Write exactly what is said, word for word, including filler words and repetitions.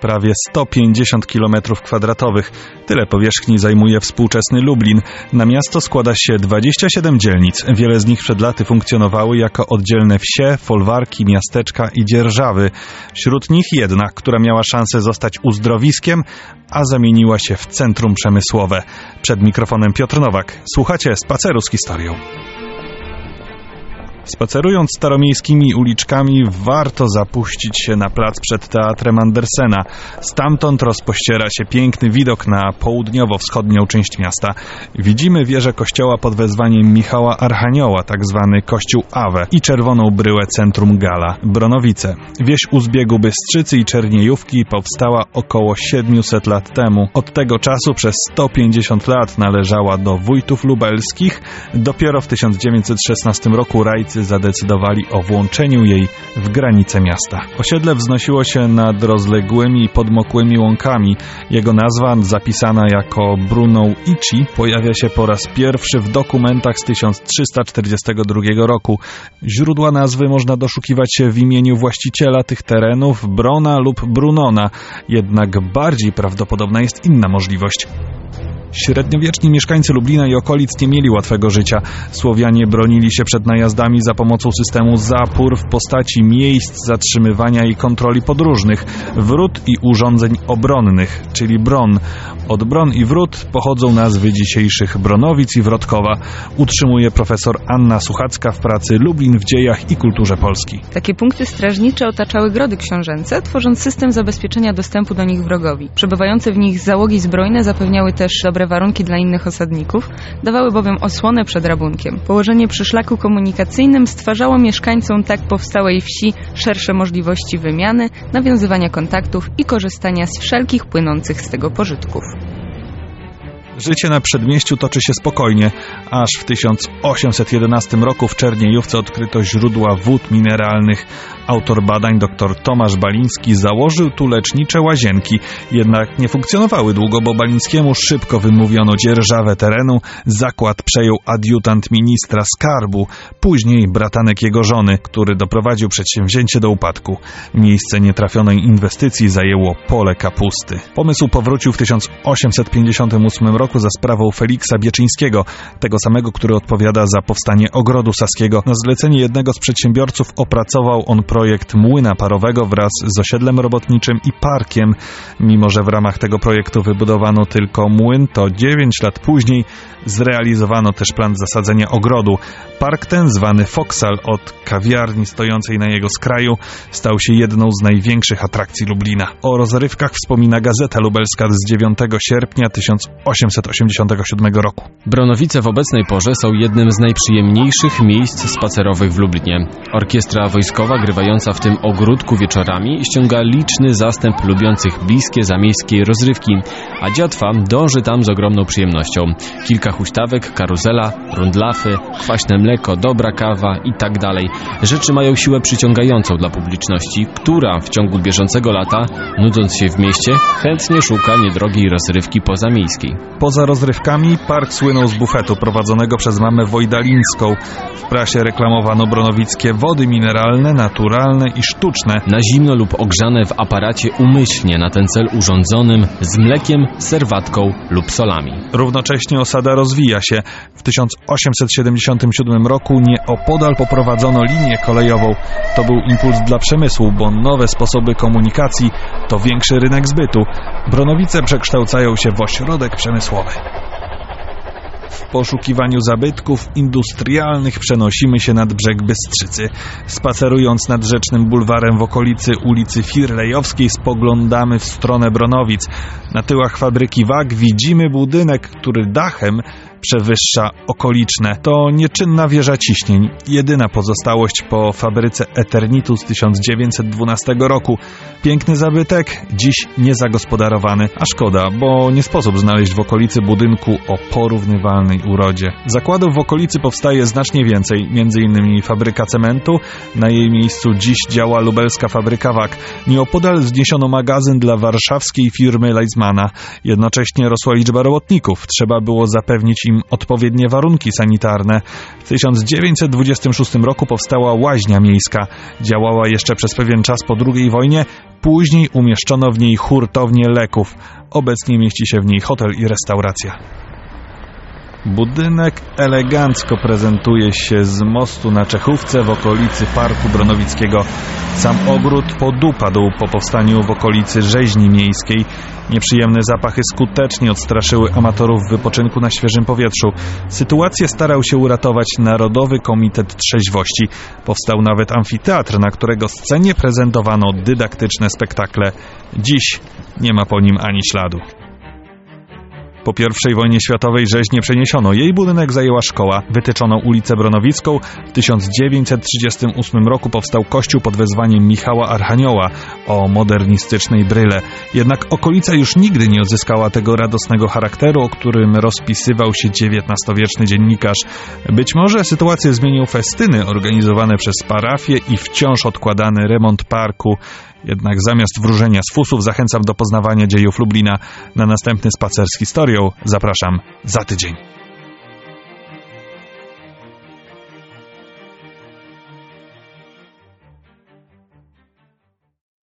prawie sto pięćdziesiąt kilometrów kwadratowych. Tyle powierzchni zajmuje współczesny Lublin. Na miasto składa się dwadzieścia siedem dzielnic. Wiele z nich przed laty funkcjonowały jako oddzielne wsie, folwarki, miasteczka i dzierżawy. Wśród nich jedna, która miała szansę zostać uzdrowiskiem, a zamieniła się w centrum przemysłowe. Przed mikrofonem Piotr Nowak. Słuchacie Spaceru z historią. Spacerując staromiejskimi uliczkami, warto zapuścić się na plac przed Teatrem Andersena. Stamtąd rozpościera się piękny widok na południowo-wschodnią część miasta. Widzimy wieżę kościoła pod wezwaniem Michała Archanioła, tak zwany kościół Awe, i czerwoną bryłę centrum Gala, Bronowice. Wieś u zbiegu Bystrzycy i Czerniejówki powstała około siedemset lat temu. Od tego czasu przez sto pięćdziesiąt lat należała do wójtów lubelskich. Dopiero w tysiąc dziewięćset szesnastym roku rajcy zadecydowali o włączeniu jej w granice miasta. Osiedle wznosiło się nad rozległymi i podmokłymi łąkami. Jego nazwa, zapisana jako Brunouici, pojawia się po raz pierwszy w dokumentach z tysiąc trzysta czterdziestego drugiego roku. Źródła nazwy można doszukiwać się w imieniu właściciela tych terenów, Brona lub Brunona. Jednak bardziej prawdopodobna jest inna możliwość. Średniowieczni mieszkańcy Lublina i okolic nie mieli łatwego życia. Słowianie bronili się przed najazdami za pomocą systemu zapór w postaci miejsc zatrzymywania i kontroli podróżnych, wrót i urządzeń obronnych, czyli bron. Od bron i wrót pochodzą nazwy dzisiejszych Bronowic i Wrotkowa. Utrzymuje profesor Anna Suchacka w pracy Lublin w dziejach i kulturze Polski. Takie punkty strażnicze otaczały grody książęce, tworząc system zabezpieczenia dostępu do nich wrogowi. Przebywające w nich załogi zbrojne zapewniały też dobre warunki dla innych osadników, dawały bowiem osłonę przed rabunkiem. Położenie przy szlaku komunikacyjnym stwarzało mieszkańcom tak powstałej wsi szersze możliwości wymiany, nawiązywania kontaktów i korzystania z wszelkich płynących z tego pożytków. Życie na przedmieściu toczy się spokojnie, aż w tysiąc osiemset jedenastym roku w Czerniejówce odkryto źródła wód mineralnych. Autor badań dr Tomasz Baliński założył tu lecznicze łazienki, jednak nie funkcjonowały długo, bo Balińskiemu szybko wymówiono dzierżawę terenu. Zakład przejął adiutant ministra skarbu, później bratanek jego żony, który doprowadził przedsięwzięcie do upadku. Miejsce nietrafionej inwestycji zajęło pole kapusty. Pomysł powrócił w tysiąc osiemset pięćdziesiątym ósmym roku za sprawą Feliksa Bieczyńskiego, tego samego, który odpowiada za powstanie Ogrodu Saskiego. Na zlecenie jednego z przedsiębiorców opracował on projekt młyna parowego wraz z osiedlem robotniczym i parkiem. Mimo że w ramach tego projektu wybudowano tylko młyn, to dziewięć lat później zrealizowano też plan zasadzenia ogrodu. Park ten, zwany Foksal, od kawiarni stojącej na jego skraju, stał się jedną z największych atrakcji Lublina. O rozrywkach wspomina Gazeta Lubelska z dziewiątego sierpnia tysiąc osiemset osiemdziesiątego siódmego roku. Bronowice w obecnej porze są jednym z najprzyjemniejszych miejsc spacerowych w Lublinie. Orkiestra wojskowa grywająca w tym ogródku wieczorami ściąga liczny zastęp lubiących bliskie zamiejskie rozrywki, a dziatwa dąży tam z ogromną przyjemnością. Kilka huśtawek, karuzela, rundlafy, kwaśne mleko, dobra kawa i tak dalej. Rzeczy mają siłę przyciągającą dla publiczności, która w ciągu bieżącego lata, nudząc się w mieście, chętnie szuka niedrogiej rozrywki pozamiejskiej. Poza rozrywkami park słynął z bufetu prowadzonego przez mamę Wojdalińską. W prasie reklamowano bronowickie wody mineralne, naturalne i sztuczne. Na zimno lub ogrzane w aparacie umyślnie na ten cel urządzonym, z mlekiem, serwatką lub solami. Równocześnie osada rozwija się. W tysiąc osiemset siedemdziesiątym siódmym roku nieopodal poprowadzono linię kolejową. To był impuls dla przemysłu, bo nowe sposoby komunikacji to większy rynek zbytu. Bronowice przekształcają się w ośrodek przemysłowy. W poszukiwaniu zabytków industrialnych przenosimy się nad brzeg Bystrzycy. Spacerując nad rzecznym bulwarem w okolicy ulicy Firlejowskiej, spoglądamy w stronę Bronowic. Na tyłach fabryki wag widzimy budynek, który dachem przewyższa okoliczne. To nieczynna wieża ciśnień, jedyna pozostałość po fabryce Eternitu z tysiąc dziewięćset dwunastego roku. Piękny zabytek, dziś niezagospodarowany, a szkoda, bo nie sposób znaleźć w okolicy budynku o porównywalnej urodzie. Zakładów w okolicy powstaje znacznie więcej, między innymi fabryka cementu, na jej miejscu dziś działa lubelska fabryka wag. Nieopodal wzniesiono magazyn dla warszawskiej firmy Leismana. Jednocześnie rosła liczba robotników, trzeba było zapewnić im wszystkim odpowiednie warunki sanitarne. W tysiąc dziewięćset dwudziestym szóstym roku powstała łaźnia miejska. Działała jeszcze przez pewien czas po drugiej wojnie. Później umieszczono w niej hurtownię leków. Obecnie mieści się w niej hotel i restauracja. Budynek elegancko prezentuje się z mostu na Czechówce w okolicy Parku Bronowickiego. Sam ogród podupadł po powstaniu w okolicy rzeźni miejskiej. Nieprzyjemne zapachy skutecznie odstraszyły amatorów wypoczynku na świeżym powietrzu. Sytuację starał się uratować Narodowy Komitet Trzeźwości. Powstał nawet amfiteatr, na którego scenie prezentowano dydaktyczne spektakle. Dziś nie ma po nim ani śladu. Po pierwszej wojnie światowej rzeźnie przeniesiono. Jej budynek zajęła szkoła. Wytyczono ulicę Bronowicką. W tysiąc dziewięćset trzydziestym ósmym roku powstał kościół pod wezwaniem Michała Archanioła o modernistycznej bryle. Jednak okolica już nigdy nie odzyskała tego radosnego charakteru, o którym rozpisywał się dziewiętnastowieczny dziennikarz. Być może sytuację zmienił festyny organizowane przez parafię i wciąż odkładany remont parku. Jednak zamiast wróżenia z fusów zachęcam do poznawania dziejów Lublina. Na następny spacer z historią zapraszam za tydzień.